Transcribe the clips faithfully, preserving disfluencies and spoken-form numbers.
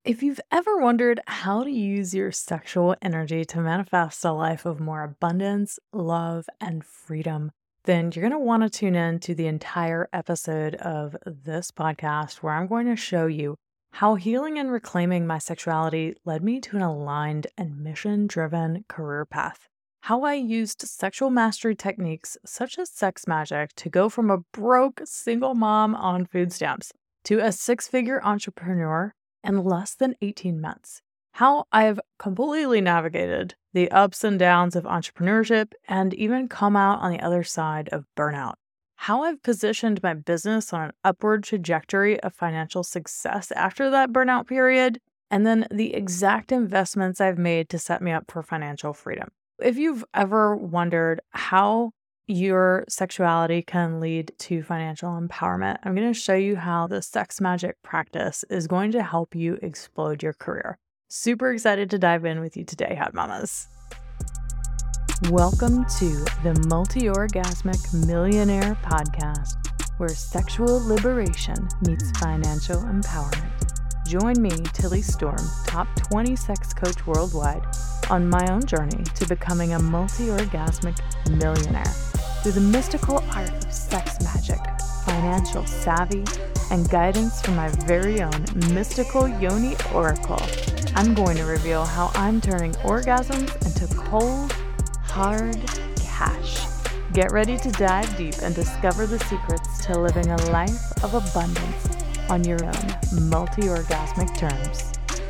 If you've ever wondered how to use your sexual energy to manifest a life of more abundance, love, and freedom, then you're going to want to tune in to the entire episode of this podcast where I'm going to show you how healing and reclaiming my sexuality led me to an aligned and mission-driven career path. How I used sexual mastery techniques such as sex magic to go from a broke single mom on food stamps to a six-figure entrepreneur in less than eighteen months. How I've completely navigated the ups and downs of entrepreneurship and even come out on the other side of burnout. How I've positioned my business on an upward trajectory of financial success after that burnout period, and then the exact investments I've made to set me up for financial freedom. If you've ever wondered how your sexuality can lead to financial empowerment, I'm going to show you how the sex magic practice is going to help you explode your career. Super excited to dive in with you today, Hot Mamas. Welcome to the Multi-Orgasmic Millionaire Podcast, where sexual liberation meets financial empowerment. Join me, Tilly Storm, top twenty sex coach worldwide, on my own journey to becoming a multi-orgasmic millionaire through the mystical art of sex magic, financial savvy, and guidance from my very own mystical Yoni Oracle. I'm going to reveal how I'm turning orgasms into cold, hard cash. Get ready to dive deep and discover the secrets to living a life of abundance on your own multi-orgasmic terms.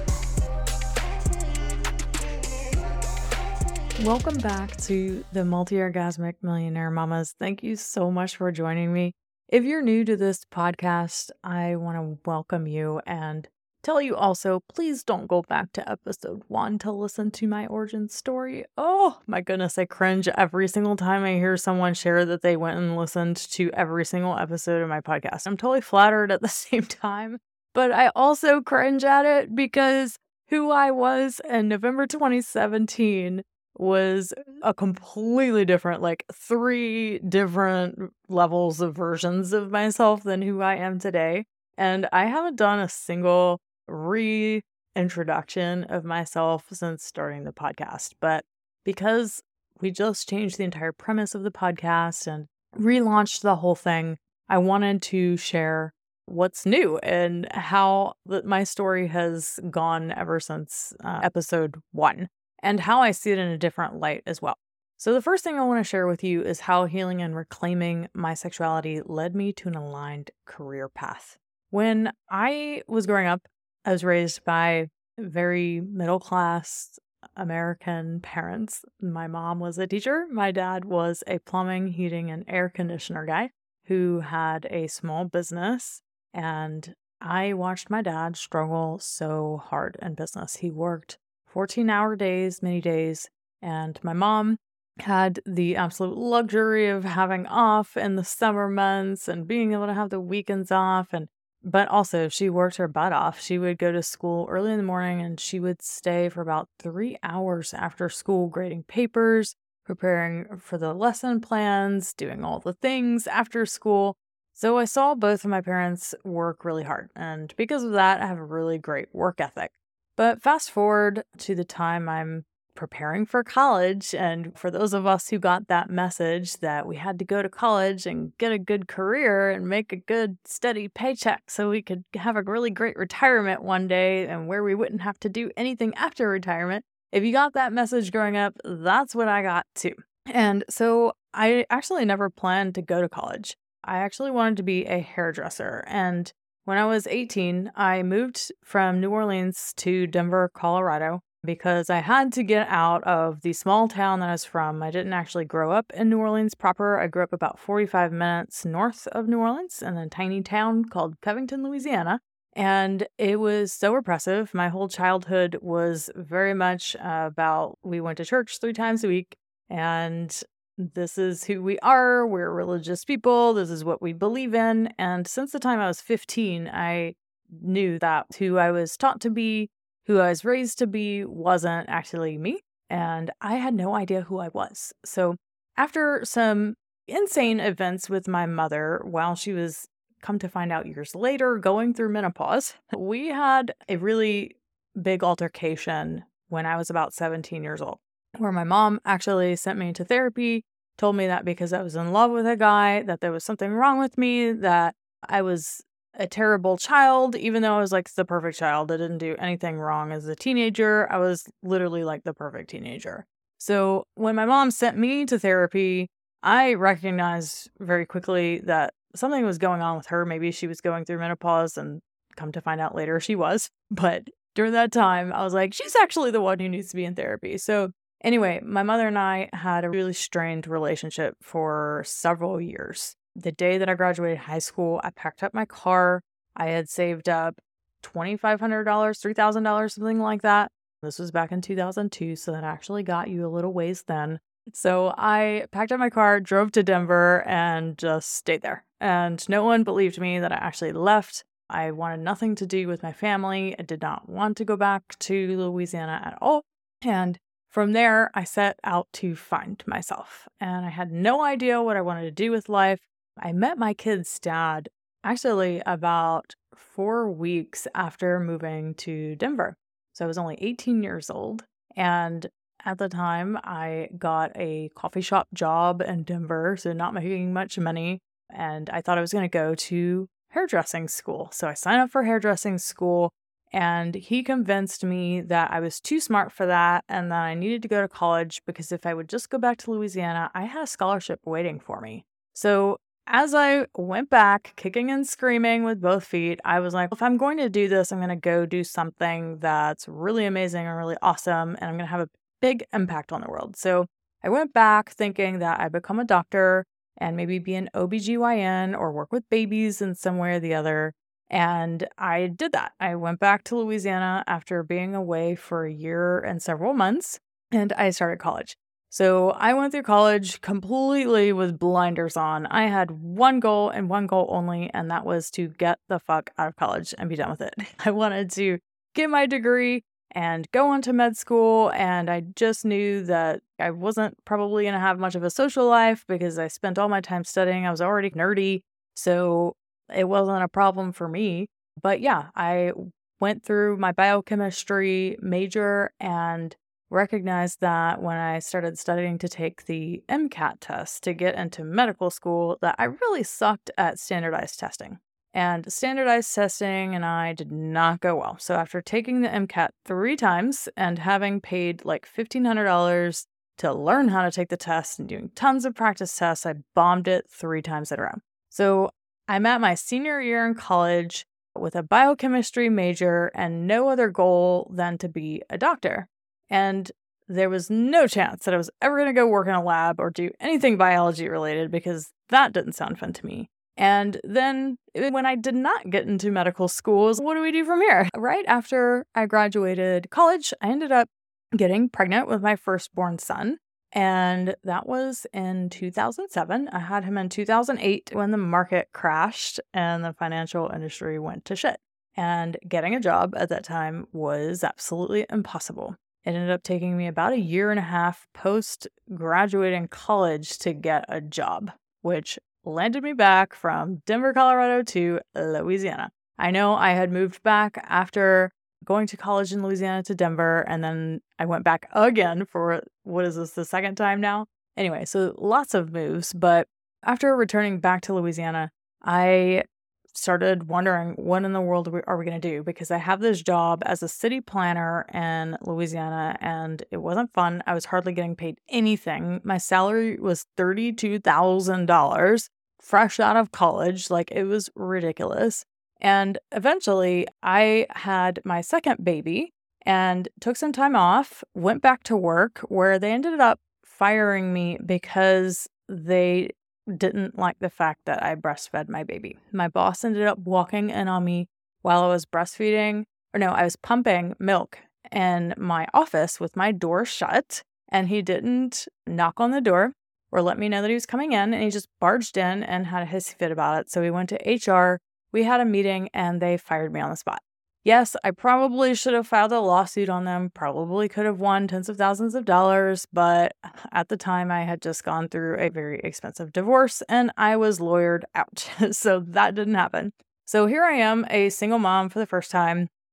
Welcome back to the Multi-Orgasmic Millionaire Mamas. Thank you so much for joining me. If you're new to this podcast, I want to welcome you and tell you also, please don't go back to episode one to listen to my origin story. Oh my goodness, I cringe every single time I hear someone share that they went and listened to every single episode of my podcast. I'm totally flattered at the same time, but I also cringe at it because who I was in November twenty seventeen was a completely different, like three different levels of versions of myself than who I am today. And I haven't done a single reintroduction of myself since starting the podcast. But because we just changed the entire premise of the podcast and relaunched the whole thing, I wanted to share what's new and how my story has gone ever since uh, episode one, and how I see it in a different light as well. So the first thing I want to share with you is how healing and reclaiming my sexuality led me to an aligned career path. When I was growing up, I was raised by very middle-class American parents. My mom was a teacher. My dad was a plumbing, heating, and air conditioner guy who had a small business. And I watched my dad struggle so hard in business. He worked fourteen-hour days, many days, and my mom had the absolute luxury of having off in the summer months and being able to have the weekends off. And but also she worked her butt off. She would go to school early in the morning and she would stay for about three hours after school grading papers, preparing for the lesson plans, doing all the things after school. So I saw both of my parents work really hard. And because of that, I have a really great work ethic. But fast forward to the time I'm preparing for college, and for those of us who got that message that we had to go to college and get a good career and make a good steady paycheck so we could have a really great retirement one day and where we wouldn't have to do anything after retirement. If you got that message growing up, that's what I got too. And so I actually never planned to go to college. I actually wanted to be a hairdresser, and when I was eighteen, I moved from New Orleans to Denver, Colorado, because I had to get out of the small town that I was from. I didn't actually grow up in New Orleans proper. I grew up about forty-five minutes north of New Orleans in a tiny town called Covington, Louisiana. And it was so repressive. My whole childhood was very much uh, about we went to church three times a week, and this is who we are. We're religious people. This is what we believe in. And since the time I was fifteen, I knew that who I was taught to be, who I was raised to be, wasn't actually me. And I had no idea who I was. So after some insane events with my mother while she was, come to find out years later, going through menopause, we had a really big altercation when I was about seventeen years old, where my mom actually sent me to therapy, told me that because I was in love with a guy, that there was something wrong with me, that I was a terrible child, even though I was like the perfect child. I didn't do anything wrong as a teenager. I was literally like the perfect teenager. So when my mom sent me to therapy, I recognized very quickly that something was going on with her. Maybe she was going through menopause, and come to find out later she was. But during that time, I was like, she's actually the one who needs to be in therapy. So anyway, my mother and I had a really strained relationship for several years. The day that I graduated high school, I packed up my car. I had saved up twenty-five hundred dollars, three thousand dollars, something like that. This was back in two thousand two, so that actually got you a little ways then. So I packed up my car, drove to Denver, and just stayed there. And no one believed me that I actually left. I wanted nothing to do with my family. I did not want to go back to Louisiana at all. And from there, I set out to find myself. And I had no idea what I wanted to do with life. I met my kid's dad actually about four weeks after moving to Denver. So I was only eighteen years old. And at the time, I got a coffee shop job in Denver, so not making much money. And I thought I was going to go to hairdressing school. So I signed up for hairdressing school, and he convinced me that I was too smart for that and that I needed to go to college because if I would just go back to Louisiana, I had a scholarship waiting for me. So as I went back, kicking and screaming with both feet, I was like, if I'm going to do this, I'm going to go do something that's really amazing and really awesome, and I'm going to have a big impact on the world. So I went back thinking that I'd become a doctor and maybe be an O B G Y N or work with babies in some way or the other. And I did that. I went back to Louisiana after being away for a year and several months, and I started college. So I went through college completely with blinders on. I had one goal and one goal only, and that was to get the fuck out of college and be done with it. I wanted to get my degree and go on to med school, and I just knew that I wasn't probably going to have much of a social life because I spent all my time studying. I was already nerdy, so it wasn't a problem for me. But yeah, I went through my biochemistry major and recognized that when I started studying to take the MCAT test to get into medical school, that I really sucked at standardized testing. And standardized testing and I did not go well. So after taking the MCAT three times and having paid like fifteen hundred dollars to learn how to take the test and doing tons of practice tests, I bombed it three times in a row. So I'm at my senior year in college with a biochemistry major and no other goal than to be a doctor. And there was no chance that I was ever going to go work in a lab or do anything biology related because that didn't sound fun to me. And then when I did not get into medical schools, what do we do from here? Right after I graduated college, I ended up getting pregnant with my firstborn son. And that was in two thousand seven. I had him in two thousand eight when the market crashed and the financial industry went to shit. And getting a job at that time was absolutely impossible. It ended up taking me about a year and a half post-graduating college to get a job, which landed me back from Denver, Colorado to Louisiana. I know I had moved back after going to college in Louisiana to Denver, and then I went back again for, what is this, the second time now? Anyway, so lots of moves, but after returning back to Louisiana, I started wondering what in the world are we going to do, because I have this job as a city planner in Louisiana and it wasn't fun. I was hardly getting paid anything. My salary was thirty-two thousand dollars fresh out of college. Like, it was ridiculous. And eventually I had my second baby and took some time off, went back to work, where they ended up firing me because they didn't like the fact that I breastfed my baby. My boss ended up walking in on me while I was breastfeeding, or no, I was pumping milk in my office with my door shut, and he didn't knock on the door or let me know that he was coming in, and he just barged in and had a hissy fit about it. So we went to H R, we had a meeting, and they fired me on the spot. Yes, I probably should have filed a lawsuit on them, probably could have won tens of thousands of dollars, but at the time I had just gone through a very expensive divorce and I was lawyered out, so that didn't happen. So here I am, a single mom for the first time,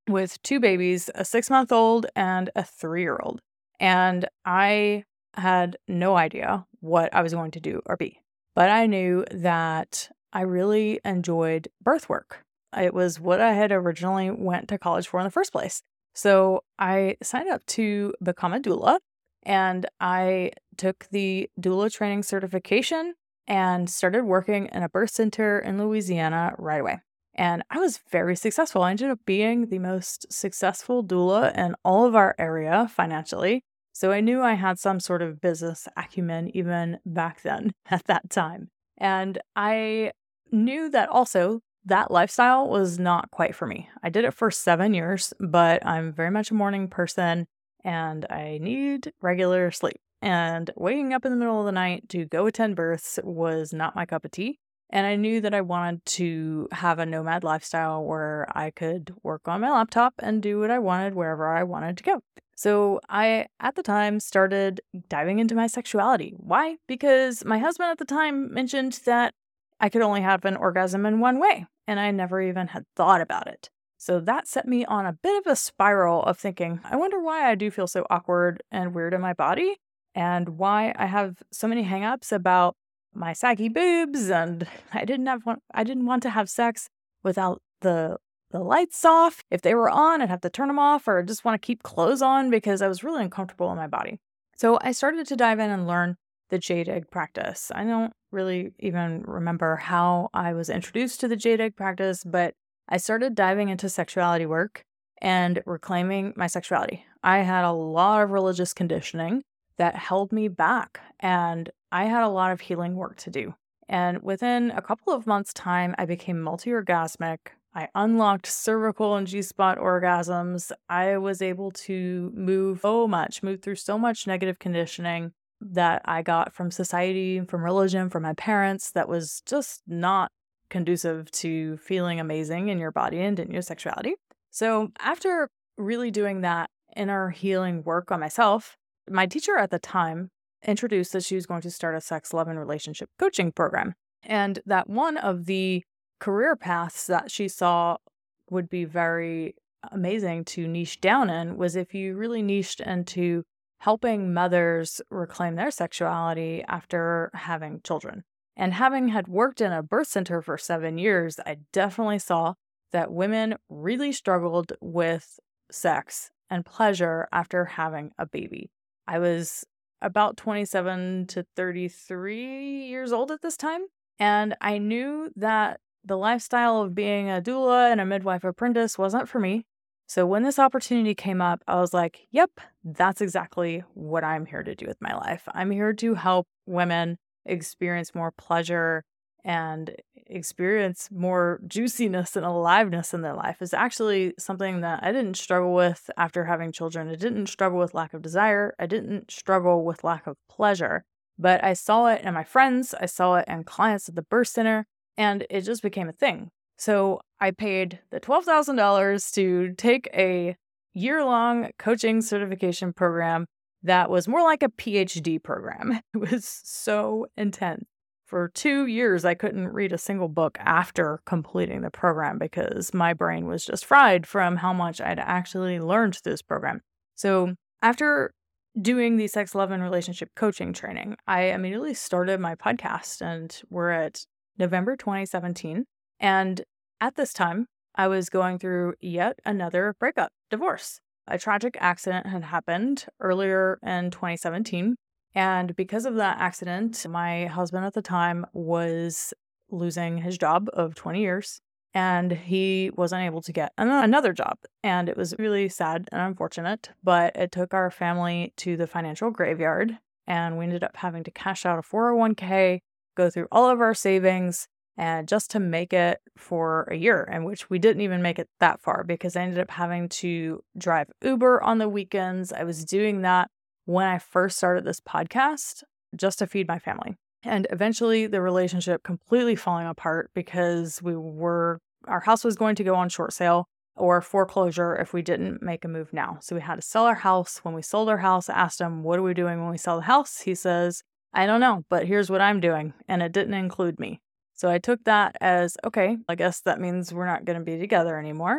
with two babies, a six month old and a three year old. And I had no idea what I was going to do or be. But I knew that I really enjoyed birth work. It was what I had originally went to college for in the first place. So I signed up to become a doula, and I took the doula training certification and started working in a birth center in Louisiana right away. And I was very successful. I ended up being the most successful doula in all of our area financially. So I knew I had some sort of business acumen even back then at that time. And I knew that also that lifestyle was not quite for me. I did it for seven years, but I'm very much a morning person and I need regular sleep. And waking up in the middle of the night to go attend births was not my cup of tea. And I knew that I wanted to have a nomad lifestyle where I could work on my laptop and do what I wanted wherever I wanted to go. So I, at the time, started diving into my sexuality. Why? Because my husband at the time mentioned that I could only have an orgasm in one way, and I never even had thought about it. So that set me on a bit of a spiral of thinking, I wonder why I do feel so awkward and weird in my body, and why I have so many hangups about my saggy boobs, and I didn't have one, I didn't want to have sex without the the lights off. If they were on, I'd have to turn them off, or just want to keep clothes on because I was really uncomfortable in my body. So I started to dive in and learn the jade egg practice. I don't really even remember how I was introduced to the jade egg practice, but I started diving into sexuality work and reclaiming my sexuality. I had a lot of religious conditioning that held me back, and I had a lot of healing work to do. And within a couple of months' time, I became multi-orgasmic. I unlocked cervical and G-spot orgasms. I was able to move so much, move through so much negative conditioning that I got from society, from religion, from my parents that was just not conducive to feeling amazing in your body and in your sexuality. So after really doing that inner healing work on myself, my teacher at the time introduced that she was going to start a sex, love, and relationship coaching program. And that one of the career paths that she saw would be very amazing to niche down in was if you really niched into helping mothers reclaim their sexuality after having children. And having had worked in a birth center for seven years, I definitely saw that women really struggled with sex and pleasure after having a baby. I was about twenty-seven to thirty-three years old at this time, and I knew that the lifestyle of being a doula and a midwife apprentice wasn't for me. So when this opportunity came up, I was like, yep, that's exactly what I'm here to do with my life. I'm here to help women experience more pleasure and experience more juiciness and aliveness in their life. Is actually something that I didn't struggle with after having children. I didn't struggle with lack of desire. I didn't struggle with lack of pleasure, but I saw it in my friends. I saw it in clients at the birth center, and it just became a thing. So I paid the twelve thousand dollars to take a year-long coaching certification program that was more like a P H D program. It was so intense. For two years, I couldn't read a single book after completing the program because my brain was just fried from how much I'd actually learned through this program. So after doing the sex, love, and relationship coaching training, I immediately started my podcast, and we're at November twenty seventeen. And at this time, I was going through yet another breakup, divorce. A tragic accident had happened earlier in twenty seventeen. And because of that accident, my husband at the time was losing his job of twenty years, and he wasn't able to get an- another job. And it was really sad and unfortunate, but it took our family to the financial graveyard, and we ended up having to cash out a four oh one k, go through all of our savings, and just to make it for a year, in which we didn't even make it that far because I ended up having to drive Uber on the weekends. I was doing that when I first started this podcast just to feed my family. And eventually the relationship completely falling apart because we were, our house was going to go on short sale or foreclosure if we didn't make a move now. So we had to sell our house. When we sold our house, I asked him, what are we doing when we sell the house? He says, I don't know, but here's what I'm doing. And it didn't include me. So I took that as, okay, I guess that means we're not going to be together anymore.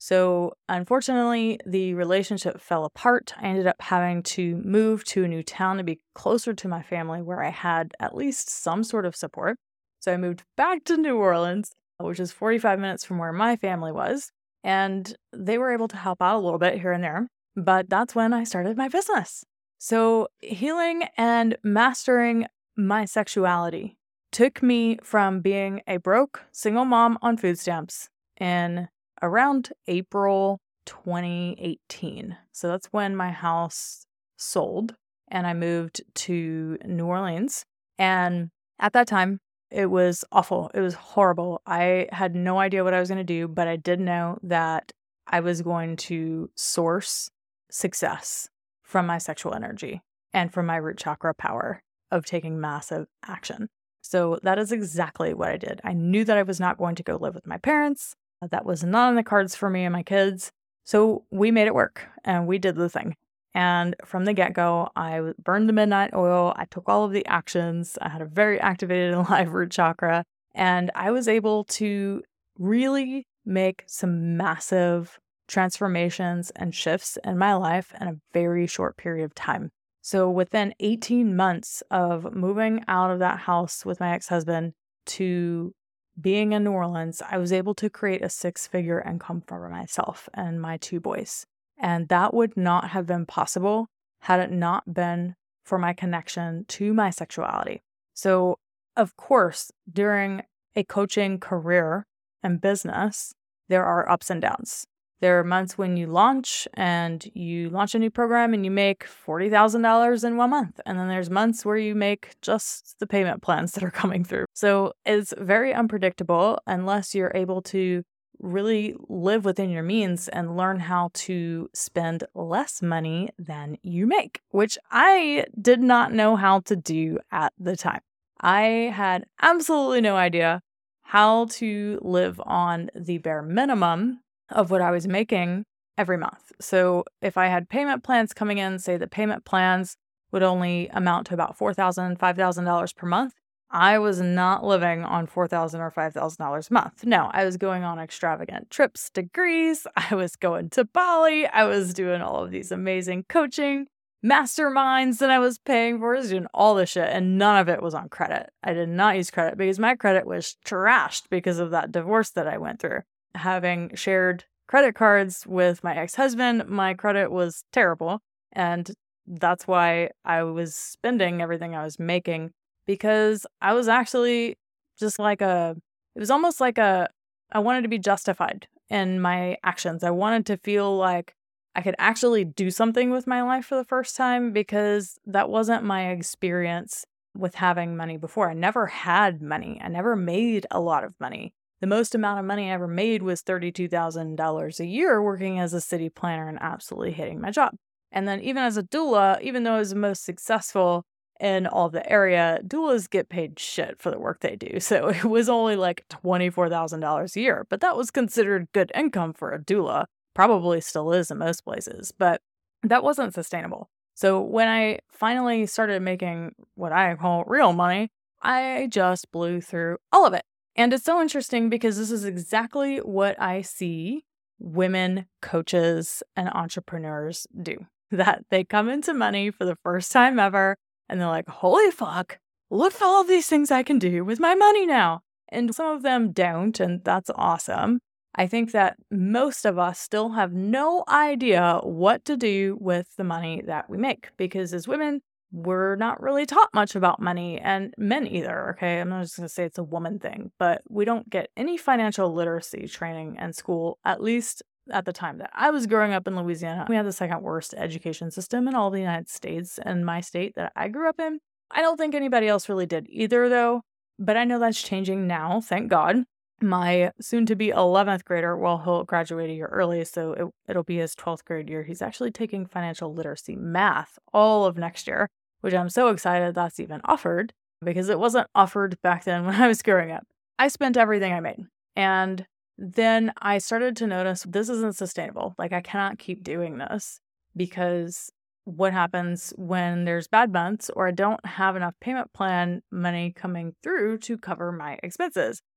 So unfortunately, the relationship fell apart. I ended up having to move to a new town to be closer to my family where I had at least some sort of support. So I moved back to New Orleans, which is forty-five minutes from where my family was. And they were able to help out a little bit here and there. But that's when I started my business. So healing and mastering my sexuality took me from being a broke single mom on food stamps in around April twenty eighteen. So that's when my house sold and I moved to New Orleans. And at that time, it was awful. It was horrible. I had no idea what I was going to do, but I did know that I was going to source success from my sexual energy and from my root chakra power of taking massive action. So that is exactly what I did. I knew that I was not going to go live with my parents. That was not on the cards for me and my kids. So we made it work and we did the thing. And from the get-go, I burned the midnight oil. I took all of the actions. I had a very activated and alive root chakra. And I was able to really make some massive transformations and shifts in my life in a very short period of time. So within eighteen months of moving out of that house with my ex-husband to being in New Orleans, I was able to create a six-figure income for myself and my two boys. And that would not have been possible had it not been for my connection to my sexuality. So, of course, during a coaching career and business, there are ups and downs. There are months when you launch and you launch a new program and you make forty thousand dollars in one month. And then there's months where you make just the payment plans that are coming through. So it's very unpredictable unless you're able to really live within your means and learn how to spend less money than you make, which I did not know how to do at the time. I had absolutely no idea how to live on the bare minimum of what I was making every month. So if I had payment plans coming in, say the payment plans would only amount to about four thousand dollars, five thousand dollars per month, I was not living on four thousand dollars or five thousand dollars a month. No, I was going on extravagant trips to Greece. I was going to Bali. I was doing all of these amazing coaching masterminds that I was paying for. I was doing all this shit, and none of it was on credit. I did not use credit because my credit was trashed because of that divorce that I went through. Having shared credit cards with my ex-husband, my credit was terrible. And that's why I was spending everything I was making, because I was actually just like a, it was almost like a, I wanted to be justified in my actions. I wanted to feel like I could actually do something with my life for the first time, because that wasn't my experience with having money before. I never had money. I never made a lot of money. The most amount of money I ever made was thirty-two thousand dollars a year working as a city planner and absolutely hating my job. And then even as a doula, even though I was the most successful in all the area, doulas get paid shit for the work they do. So it was only like twenty-four thousand dollars a year, but that was considered good income for a doula. Probably still is in most places, but that wasn't sustainable. So when I finally started making what I call real money, I just blew through all of it. And it's so interesting because this is exactly what I see women coaches and entrepreneurs do. That they come into money for the first time ever and they're like, holy fuck, look at all of these things I can do with my money now. And some of them don't, and that's awesome. I think that most of us still have no idea what to do with the money that we make, because as women, we're not really taught much about money, and men either, okay? I'm not just going to say it's a woman thing, but we don't get any financial literacy training in school, at least at the time that I was growing up in Louisiana. We had the second worst education system in all the United States, and my state that I grew up in. I don't think anybody else really did either, though, but I know that's changing now, thank God. My soon-to-be eleventh grader, well, he'll graduate a year early, so it, it'll be his twelfth grade year. He's actually taking financial literacy math all of next year, which I'm so excited that's even offered, because it wasn't offered back then when I was growing up. I spent everything I made, and then I started to notice this isn't sustainable. Like, I cannot keep doing this, because what happens when there's bad months or I don't have enough payment plan money coming through to cover my expenses?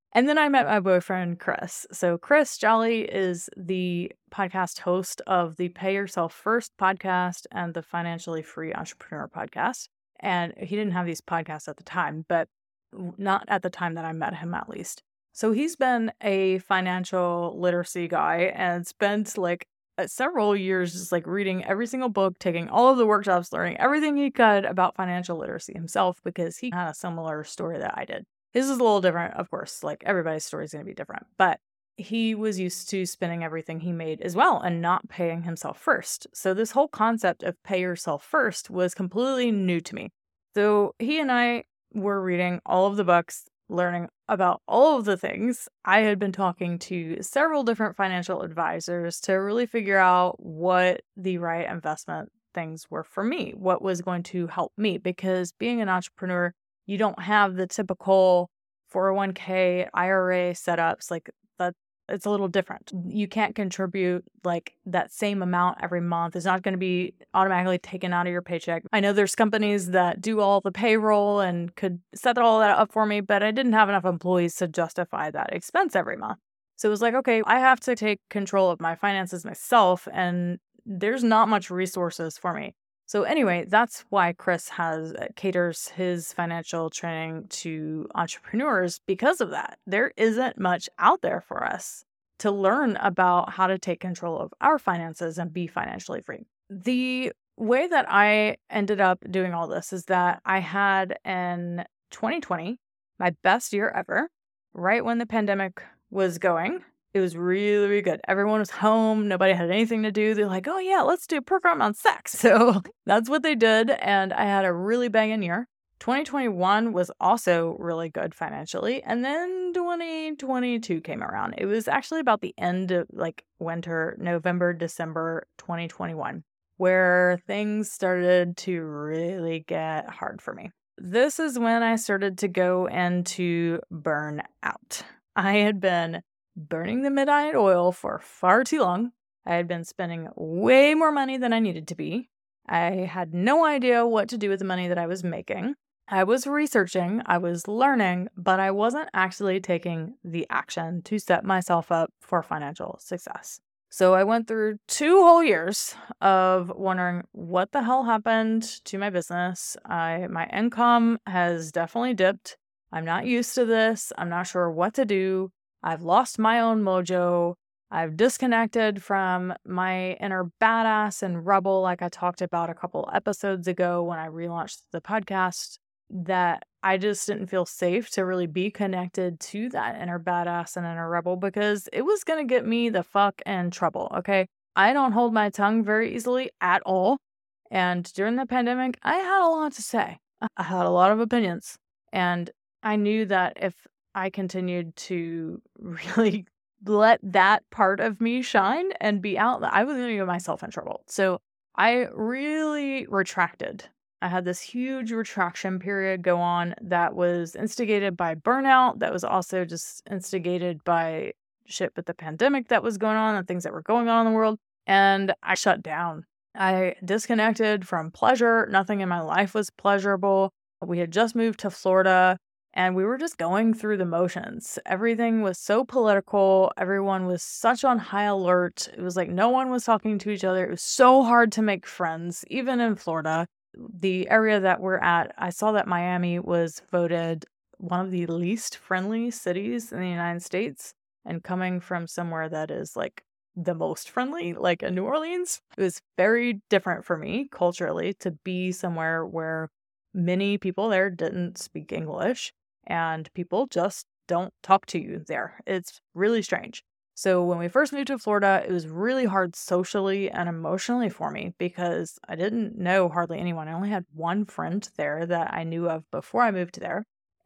And then I met my boyfriend, Chris. So Chris Jolly is the podcast host of the Pay Yourself First podcast and the Financially Free Entrepreneur podcast. And he didn't have these podcasts at the time, but not at the time that I met him, at least. So he's been a financial literacy guy and spent like several years just like reading every single book, taking all of the workshops, learning everything he could about financial literacy himself because he had a similar story that I did. His is a little different, of course, like everybody's story is going to be different, but he was used to spending everything he made as well and not paying himself first. So this whole concept of pay yourself first was completely new to me. So he and I were reading all of the books, learning about all of the things. I had been talking to several different financial advisors to really figure out what the right investment things were for me, what was going to help me, because being an entrepreneur, you don't have the typical four oh one k, I R A setups. Like that, it's a little different. You can't contribute like that same amount every month. It's not going to be automatically taken out of your paycheck. I know there's companies that do all the payroll and could set all that up for me, but I didn't have enough employees to justify that expense every month. So it was like, okay, I have to take control of my finances myself, and there's not much resources for me. So anyway, that's why Chris has caters his financial training to entrepreneurs because of that. There isn't much out there for us to learn about how to take control of our finances and be financially free. The way that I ended up doing all this is that I had in twenty twenty, my best year ever, right when the pandemic was going. It was really, really good. Everyone was home. Nobody had anything to do. They're like, oh, yeah, let's do a program on sex. So that's what they did. And I had a really banging year. twenty twenty-one was also really good financially. And then twenty twenty-two came around. It was actually about the end of like winter, November, December twenty twenty-one, where things started to really get hard for me. This is when I started to go into burnout. I had been burning the midnight oil for far too long. I had been spending way more money than I needed to be. I had no idea what to do with the money that I was making. I was researching, I was learning, but I wasn't actually taking the action to set myself up for financial success. So I went through two whole years of wondering what the hell happened to my business. I, my income has definitely dipped. I'm not used to this. I'm not sure what to do. I've lost my own mojo. I've disconnected from my inner badass and rebel, like I talked about a couple episodes ago when I relaunched the podcast, that I just didn't feel safe to really be connected to that inner badass and inner rebel because it was going to get me the fuck in trouble, okay? I don't hold my tongue very easily at all. And during the pandemic, I had a lot to say. I had a lot of opinions. And I knew that if I continued to really let that part of me shine and be out, I was going to get myself in trouble. So I really retracted. I had this huge retraction period go on that was instigated by burnout, that was also just instigated by shit with the pandemic that was going on and things that were going on in the world. And I shut down. I disconnected from pleasure. Nothing in my life was pleasurable. We had just moved to Florida. And we were just going through the motions. Everything was so political. Everyone was such on high alert. It was like no one was talking to each other. It was so hard to make friends, even in Florida. The area that we're at, I saw that Miami was voted one of the least friendly cities in the United States. And coming from somewhere that is like the most friendly, like in New Orleans, it was very different for me culturally to be somewhere where many people there didn't speak English. And people just don't talk to you there. It's really strange. So when we first moved to Florida, it was really hard socially and emotionally for me because I didn't know hardly anyone. I only had one friend there that I knew of before I moved there.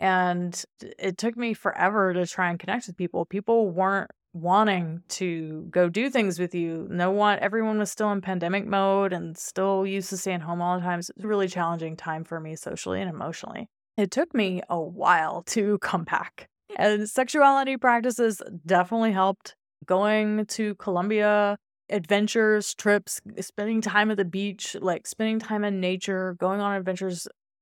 And it took me forever to try and connect with people. People weren't wanting to go do things with you. No one, everyone was still in pandemic mode and still used to staying home all the time. So it was a really challenging time for me socially and emotionally. It took me a while to come back. And sexuality practices definitely helped. Going to Colombia, adventures, trips, spending time at the beach, like spending time in nature, going on adventures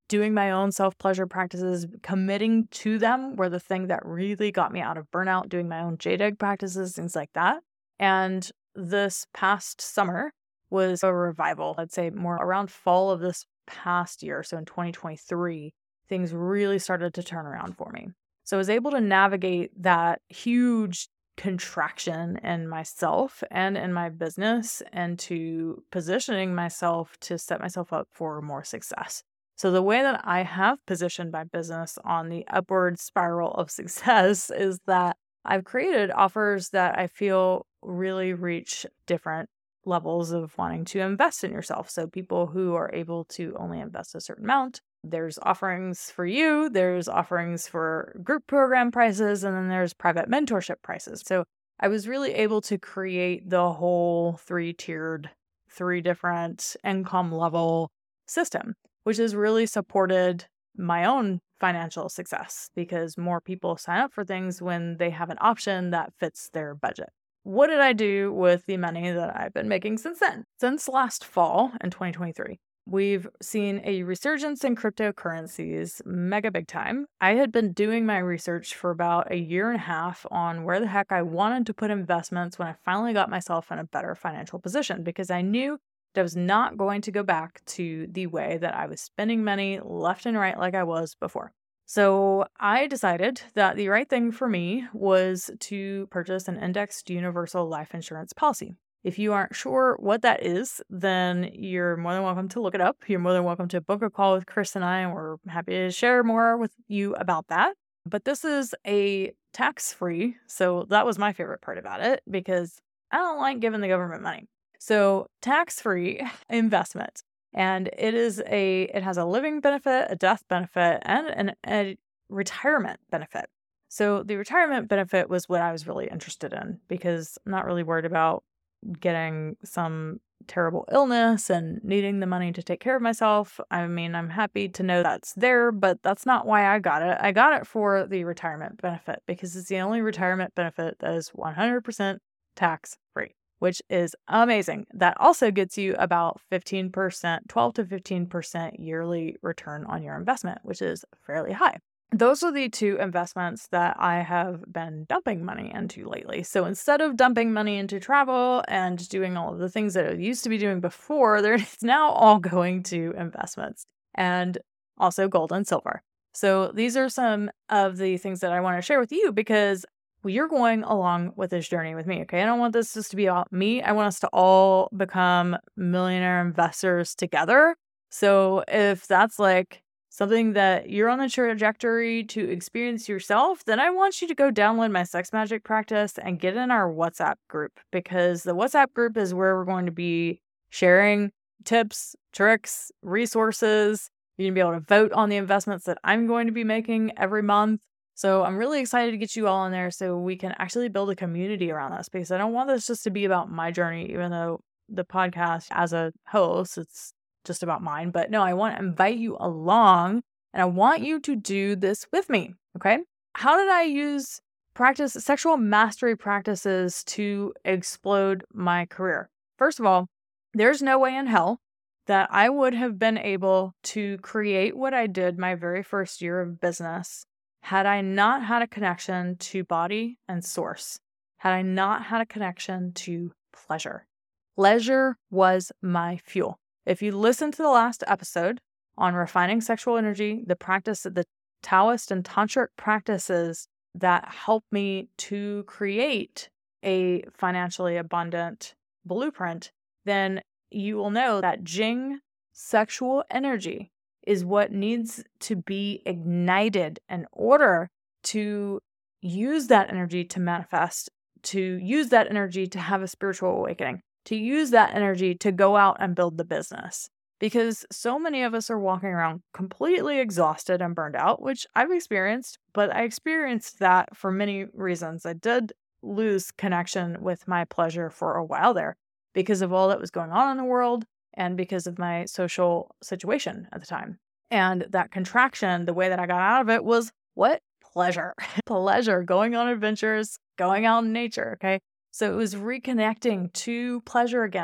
doing my own self-pleasure practices, committing to them were the thing that really got me out of burnout, doing my own J D E G practices, things like that. And this past summer was a revival. I'd say more around fall of this past year. So in twenty twenty-three, things really started to turn around for me. So I was able to navigate that huge contraction in myself and in my business into positioning myself to set myself up for more success. So the way that I have positioned my business on the upward spiral of success is that I've created offers that I feel really reach different levels of wanting to invest in yourself. So people who are able to only invest a certain amount, there's offerings for you, there's offerings for group program prices, and then there's private mentorship prices. So I was really able to create the whole three-tiered, three different income level system, which has really supported my own financial success because more people sign up for things when they have an option that fits their budget. What did I do with the money that I've been making since then? Since last fall in twenty twenty-three, we've seen a resurgence in cryptocurrencies, mega big time. I had been doing my research for about a year and a half on where the heck I wanted to put investments when I finally got myself in a better financial position because I knew that I was not going to go back to the way that I was spending money left and right like I was before. So I decided that the right thing for me was to purchase an indexed universal life insurance policy. If you aren't sure what that is, then you're more than welcome to look it up. You're more than welcome to book a call with Chris and I, and we're happy to share more with you about that. But this is a tax-free, so that was my favorite part about it because I don't like giving the government money. So tax-free investment. And it is a, it has a living benefit, a death benefit, and an, a retirement benefit. So the retirement benefit was what I was really interested in because I'm not really worried about getting some terrible illness and needing the money to take care of myself. I mean, I'm happy to know that's there, but that's not why I got it. I got it for the retirement benefit because it's the only retirement benefit that is one hundred percent tax-free, which is amazing. That also gets you about fifteen percent, twelve to fifteen percent yearly return on your investment, which is fairly high. Those are the two investments that I have been dumping money into lately. So instead of dumping money into travel and doing all of the things that I used to be doing before, they're now all going to investments and also gold and silver. So these are some of the things that I want to share with you because well, you're going along with this journey with me, okay? I don't want this just to be about me. I want us to all become millionaire investors together. So if that's like something that you're on a trajectory to experience yourself, then I want you to go download my Sex Magic practice and get in our WhatsApp group because the WhatsApp group is where we're going to be sharing tips, tricks, resources. You're going to be able to vote on the investments that I'm going to be making every month. So I'm really excited to get you all in there so we can actually build a community around this because I don't want this just to be about my journey, even though the podcast as a host, it's just about mine. But no, I want to invite you along and I want you to do this with me. Okay. How did I use practice sexual mastery practices to explode my career? First of all, there's no way in hell that I would have been able to create what I did my very first year of business had I not had a connection to body and source, had I not had a connection to pleasure. Pleasure was my fuel. If you listen to the last episode on refining sexual energy, the practice of the Taoist and Tantric practices that help me to create a financially abundant blueprint, then you will know that Jing sexual energy is what needs to be ignited in order to use that energy to manifest, to use that energy to have a spiritual awakening, to use that energy to go out and build the business. Because so many of us are walking around completely exhausted and burned out, which I've experienced, but I experienced that for many reasons. I did lose connection with my pleasure for a while there because of all that was going on in the world and because of my social situation at the time. And that contraction, the way that I got out of it was what? Pleasure. Pleasure, going on adventures, going out in nature, okay? So it was reconnecting to pleasure again.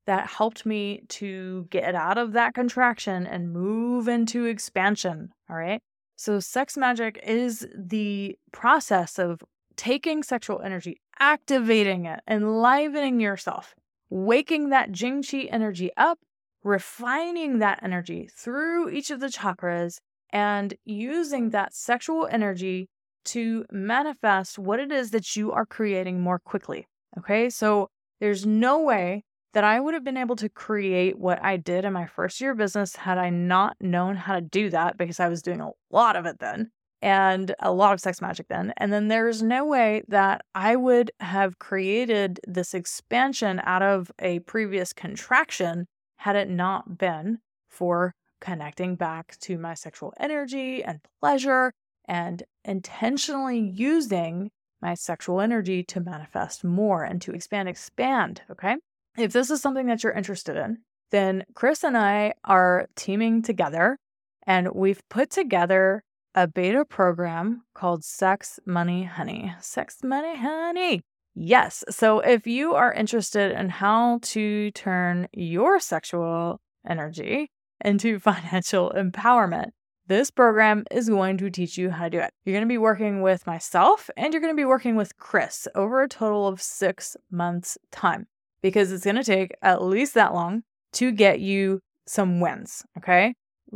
that helped me to get out of that contraction and move into expansion. All right. So sex magic is the process of taking sexual energy, activating it, enlivening yourself, waking that Jing Qi energy up, refining that energy through each of the chakras, and using that sexual energy to manifest what it is that you are creating more quickly. Okay, so there's no way that I would have been able to create what I did in my first year of business had I not known how to do that, because I was doing a lot of it then and a lot of sex magic then. And then there's no way that I would have created this expansion out of a previous contraction had it not been for connecting back to my sexual energy and pleasure and intentionally using my sexual energy to manifest more and to expand, expand, okay? If this is something that you're interested in, then Chris and I are teaming together, and we've put together a beta program called Sex Money Honey. Sex Money Honey. Yes. So if you are interested in how to turn your sexual energy into financial empowerment, this program is going to teach you how to do it. You're going to be working with myself and you're going to be working with Chris over a total of six months' time, because it's going to take at least that long to get you some wins, okay?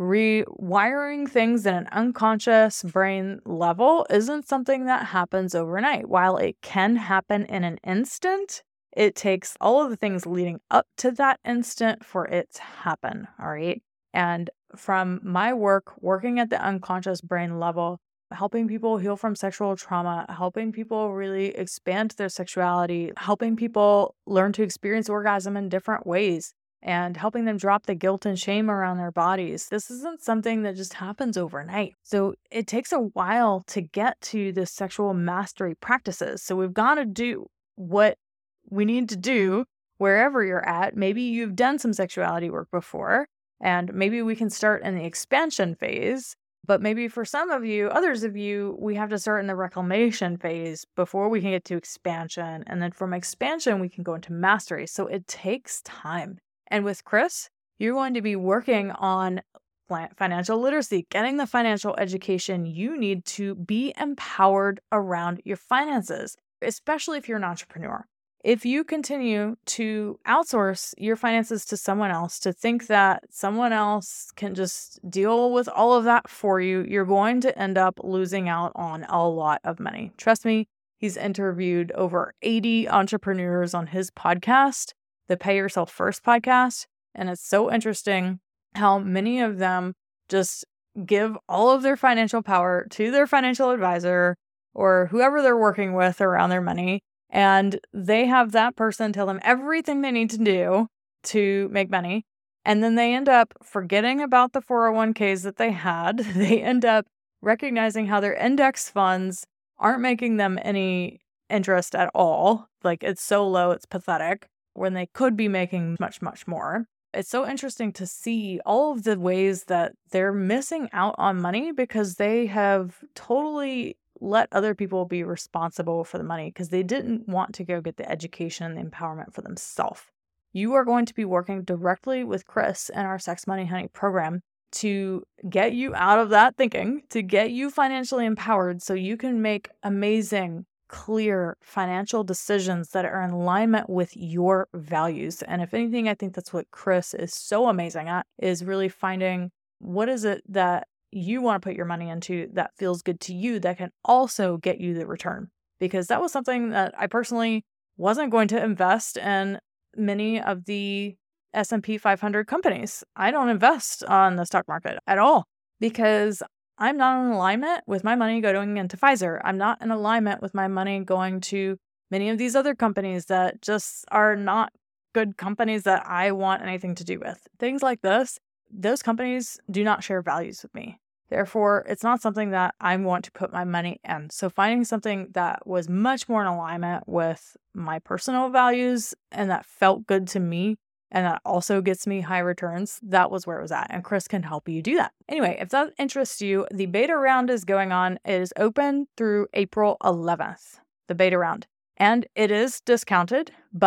Rewiring things at an unconscious brain level isn't something that happens overnight. While it can happen in an instant, it takes all of the things leading up to that instant for it to happen, all right? And from my work, working at the unconscious brain level, helping people heal from sexual trauma, helping people really expand their sexuality, helping people learn to experience orgasm in different ways, and helping them drop the guilt and shame around their bodies. This isn't something that just happens overnight. So it takes a while to get to the sexual mastery practices. So we've got to do what we need to do wherever you're at. Maybe you've done some sexuality work before, and maybe we can start in the expansion phase. But maybe for some of you, others of you, we have to start in the reclamation phase before we can get to expansion. And then from expansion, we can go into mastery. So it takes time. And with Chris, you're going to be working on financial literacy, getting the financial education you need to be empowered around your finances, especially if you're an entrepreneur. If you continue to outsource your finances to someone else, to think that someone else can just deal with all of that for you, you're going to end up losing out on a lot of money. Trust me, he's interviewed over eighty entrepreneurs on his podcast, the Pay Yourself First podcast. And it's so interesting how many of them just give all of their financial power to their financial advisor or whoever they're working with around their money. And they have that person tell them everything they need to do to make money. And then they end up forgetting about the four oh one k's that they had. They end up recognizing how their index funds aren't making them any interest at all. Like, it's so low, it's pathetic, when they could be making much, much more. It's so interesting to see all of the ways that they're missing out on money because they have totally let other people be responsible for the money because they didn't want to go get the education and the empowerment for themselves. You are going to be working directly with Chris in our Sex Money Honey program to get you out of that thinking, to get you financially empowered so you can make amazing, clear financial decisions that are in alignment with your values. And if anything, I think that's what Chris is so amazing at, is really finding what is it that you want to put your money into that feels good to you, that can also get you the return. Because that was something that I personally wasn't going to invest in many of the S and P five hundred companies. I don't invest on the stock market at all because I'm not in alignment with my money going into Pfizer. I'm not in alignment with my money going to many of these other companies that just are not good companies that I want anything to do with. Things like this, those companies do not share values with me. Therefore, it's not something that I want to put my money in. So finding something that was much more in alignment with my personal values and that felt good to me and that also gets me high returns, that was where it was at. And Chris can help you do that. Anyway, if that interests you, the beta round is going on. It is open through April eleventh, the beta round. And it is discounted, but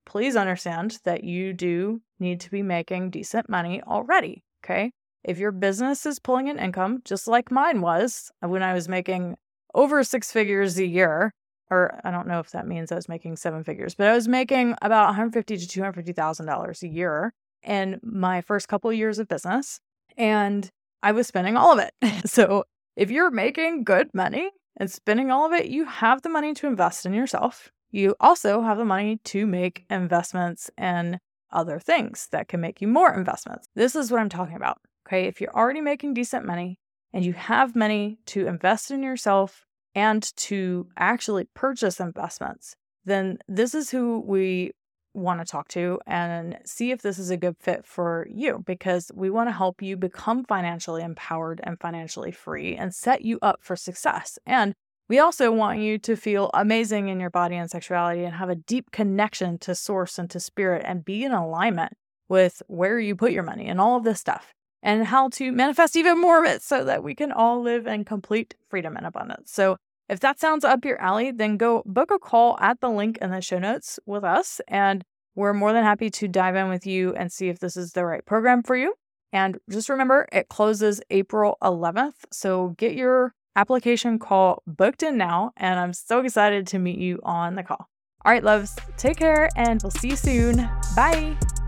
please understand that you do need to be making decent money already, okay? If your business is pulling in income, just like mine was when I was making over six figures a year, or I don't know if that means I was making seven figures, but I was making about one hundred fifty thousand to two hundred fifty thousand dollars a year in my first couple of years of business, and I was spending all of it. So if you're making good money and spending all of it, you have the money to invest in yourself. You also have the money to make investments in other things that can make you more investments. This is what I'm talking about, okay? If you're already making decent money and you have money to invest in yourself and to actually purchase investments, then this is who we want to talk to and see if this is a good fit for you, because we want to help you become financially empowered and financially free and set you up for success. And we also want you to feel amazing in your body and sexuality and have a deep connection to source and to spirit and be in alignment with where you put your money and all of this stuff and how to manifest even more of it so that we can all live in complete freedom and abundance. So if that sounds up your alley, then go book a call at the link in the show notes with us, and we're more than happy to dive in with you and see if this is the right program for you. And just remember, it closes April eleventh, so get your application call booked in now, and I'm so excited to meet you on the call. All right, loves, take care, and we'll see you soon. Bye.